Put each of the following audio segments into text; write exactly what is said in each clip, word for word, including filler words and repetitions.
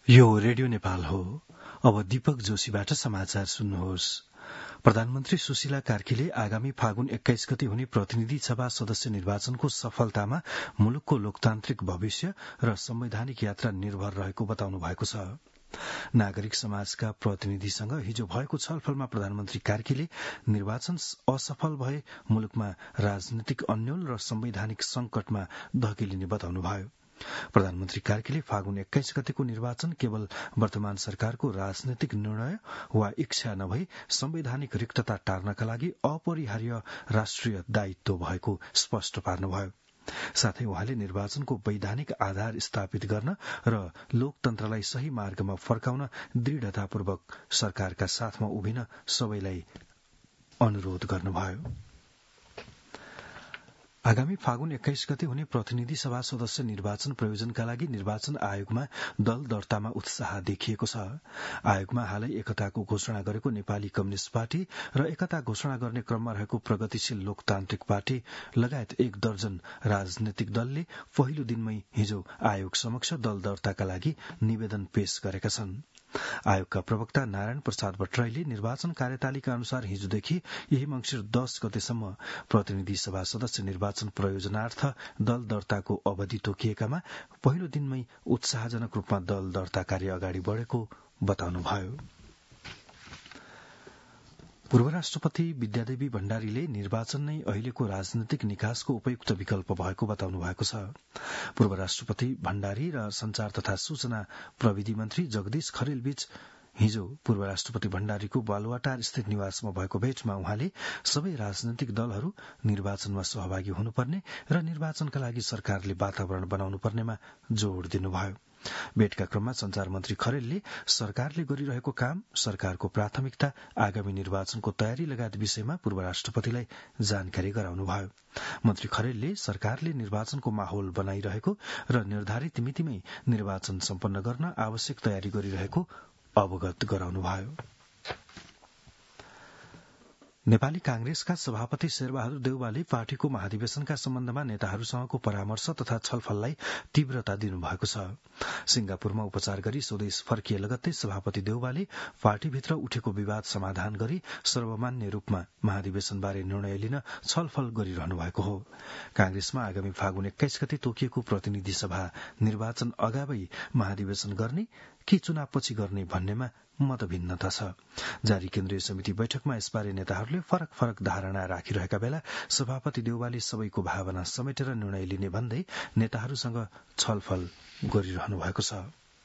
यो रेडियो नेपाल हो। अब दीपक जोशीबाट समाचार सुन्नुहोस्। प्रधानमन्त्री सुशीला कार्कीले आगामी फागुन एक्काइस गते हुने प्रतिनिधि सभा सदस्य निर्वाचनको सफलतामा मुलुकको लोकतान्त्रिक भविष्य र संवैधानिक यात्रा निर्भर रहेको बताउनु भएको छ। नागरिक समाजका प्रतिनिधिसँग हिजो भएको छलफलमा प्रधानमन्त्री कार्कीले निर्वाचन असफल भए मुलुकमा राजनीतिक अन्यल र संवैधानिक संकटमा धकेलिने बताउनुभयो। प्रधानमन्त्री कार्कीले फागुन एक्काइस गतेको निर्वाचन केवल वर्तमान सरकारको राजनैतिक निर्णय वा इच्छा नभई संवैधानिक रिक्तता टार्नका लागि अपरिहार्य राष्ट्रिय दायित्व भएको स्पष्ट पार्नुभयो। साथै उहाँले निर्वाचनको वैधानिक आधार स्थापित गर्न र लोकतन्त्रलाई सही मार्गमा फर्काउन दृढ़तापूर्वक सरकारका साथमा उभिन सबैलाई अनुरोध गर्नुभयो। आगामी फागुन एक्काइस गते हुने प्रतिनिधि सभा सदस्य निर्वाचन प्रयोजनका लागि निर्वाचन आयोगमा दल दर्तामा उत्साह देखिएको छ। आयोगमा हालै एकताको घोषणा गरेको नेपाली कम्युनिष्ट पार्टी र एकता घोषणा गर्ने क्रममा रहेको प्रगतिशील लोकतान्त्रिक पार्टी लगायत एक दर्जन राजनैतिक दलले पहिलो दिनमै हिजो आयोग समक्ष दल दर्ताका लागि निवेदन पेश गरेका छन्। आयोगका प्रवक्ता नारायण प्रसाद भट्टराईले निर्वाचन कार्यतालिका अनुसार हिजोदेखि यही मंसिर दश गतेसम्म प्रतिनिधि सभा सदस्य निर्वाचन प्रयोजनार्थ दल दर्ताको अवधि तोकिएकामा पहिलो दिनमै उत्साहजनक रूपमा दल दर्ता कार्य अगाडि बढ़ेको बताउनुभयो। पूर्व राष्ट्रपति विद्यादेवी भण्डारीले निर्वाचन नै अहिलेको राजनैतिक निकासको उपयुक्त विकल्प भएको बताउनु भएको छ। पूर्व राष्ट्रपति भण्डारी र संचार तथा सूचना प्रविधि मन्त्री जगदीश खरेल बीच हिजो पूर्व राष्ट्रपति भण्डारीको बालुवाटार स्थित निवासमा भएको भेटमा उहाँले सबै राजनैतिक दलहरू निर्वाचनमा सहभागी हुनुपर्ने र निर्वाचनका लागि सरकारले वातावरण बनाउनु पर्नेमा जोड़ दिनुभयो। भेटका क्रममा संचार मन्त्री खरेलले सरकारले गरिरहेको काम, सरकारको प्राथमिकता, आगामी निर्वाचनको तयारी लगायत विषयमा पूर्व राष्ट्रपतिलाई जानकारी गराउनुभयो। मन्त्री खरेलले सरकारले निर्वाचनको माहौल बनाइरहेको र निर्धारित मितिमै निर्वाचन सम्पन्न गर्न आवश्यक तयारी गरिरहेको अवगत गराउनुभयो। नेपाली कांग्रेसका सभापति शेरबहादुर देउवाले पार्टीको महाधिवेशनका सम्बन्धमा नेताहरूसँगको परामर्श तथा छलफललाई तीव्रता दिनुभएको छ। सिंगापुरमा उपचार गरी स्वदेश फर्किए लगत्तै सभापति देउवाले पार्टीभित्र उठेको विवाद समाधान गरी सर्वमान्य रूपमा महाधिवेशनबारे निर्णय लिन छलफल गरिरहनु भएको हो। कांग्रेसमा आगामी फागुन एक्काइस गते तोकिएको प्रतिनिधि सभा निर्वाचन अगावै महाधिवेशन गर्ने कि चुनावपछि गर्ने भन्नेमा मतभिन्नता छ। जारी केन्द्रीय समिति बैठकमा यसबारे नेताहरूले फरक फरक धारणा राखिरहेका बेला सभापति देउवाले सबैको भावना समेटेर निर्णय लिने भन्दै नेताहरूसँग छलफल गरिरहनु भएको छ।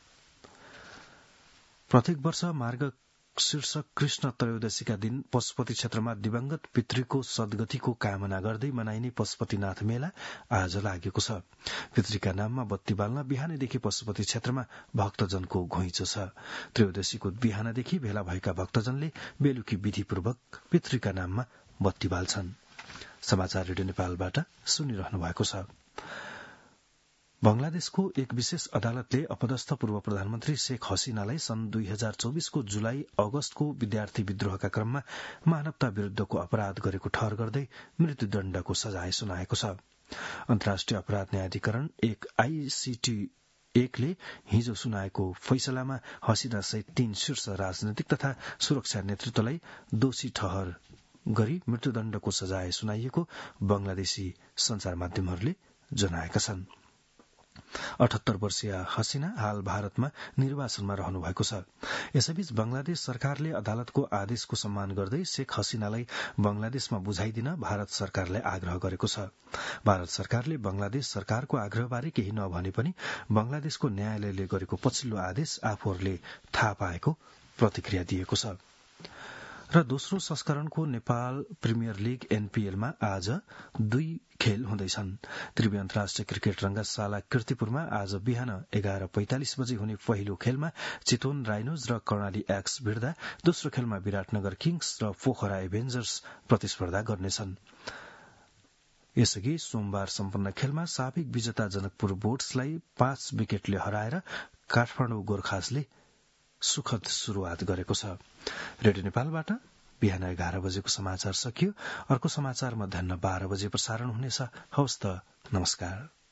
प्रत्येक वर्ष मार्ग शीर्षक कृष्ण त्रयोदशीका दिन पशुपति क्षेत्रमा दिवंगत पितृको सद्गतिको कामना गर्दै मनाइने पशुपतिनाथ मेला आज लागेको छ। पितृका नाममा बत्ती बाल्न बिहानैदेखि पशुपति क्षेत्रमा भक्तजनको घुइँचो छ। त्रयोदशीको बिहानदेखि भेला भएका भक्तजनले बेलुकी विधिपूर्वक पितृका नाममा बत्ती बाल्छन्। समाचार रेडियो नेपालबाट सुनिरहनु भएको छ। बंगलादेशको एक विशेष अदालतले अपदस्थ पूर्व प्रधानमन्त्री शेख हसीनालाई सन् दुई हजार चौबीसको जुलाई अगस्तको विद्यार्थी विद्रोहका क्रममा मानवता विरूद्धको अपराध गरेको ठहर गर्दै मृत्युदण्डको सजाय सुनाएको छ। अन्तर्राष्ट्रिय अपराध न्यायाधिकरण एक आईसीटी एकले हिजो सुनाएको फैसलामा हसीना सहित तीन शीर्ष राजनैतिक तथा सुरक्षा नेतृत्वलाई दोषी ठहर गरी मृत्युदण्डको सजाय सुनाइएको बंगलादेशी संचार माध्यमहरूले जनाएका छन्। अठहत्तर वर्षीय हसीना हाल भारतमा निर्वासनमा रहनु भएको छ। यसैबीच बंगलादेश सरकारले अदालतको आदेशको सम्मान गर्दै शेख हसीनालाई बंगलादेशमा बुझाइदिन भारत सरकारलाई आग्रह गरेको छ। भारत सरकारले बंगलादेश सरकारको आग्रहबारे केही नभने पनि बंगलादेशको न्यायालयले गरेको पछिल्लो आदेश आफूहरूले थाहा पाएको प्रतिक्रिया दिएको छ। र दोस्रो संस्करणको नेपाल प्रिमियर लीग एनपीएलमा आज दुई खेल हुँदैछन्। त्रिवी अन्तर्राष्ट्रिय क्रिकेट रंगशाला कीर्तिपुरमा आज बिहान एघार पैंतालिस बजे हुने पहिलो खेलमा चितवन राइनोज र कर्णाली एक्स भिड्दा दोस्रो खेलमा विराटनगर किङ्स र पोखरा एभेन्जर्स प्रतिस्पर्धा गर्नेछन्। यसअघि सोमबार सम्पन्न खेलमा साबिक विजेता जनकपुर बोट्सलाई पाँच विकेटले हराएर काठमाडौँ गोर्खासले सुखद शुरूआत गरेको छ। रेडियो नेपालबाट बिहान एघार बजेको समाचार सकियो। अर्को समाचार मध्याह बाह्र बजे प्रसारण हुनेछ। हवस् त, नमस्कार।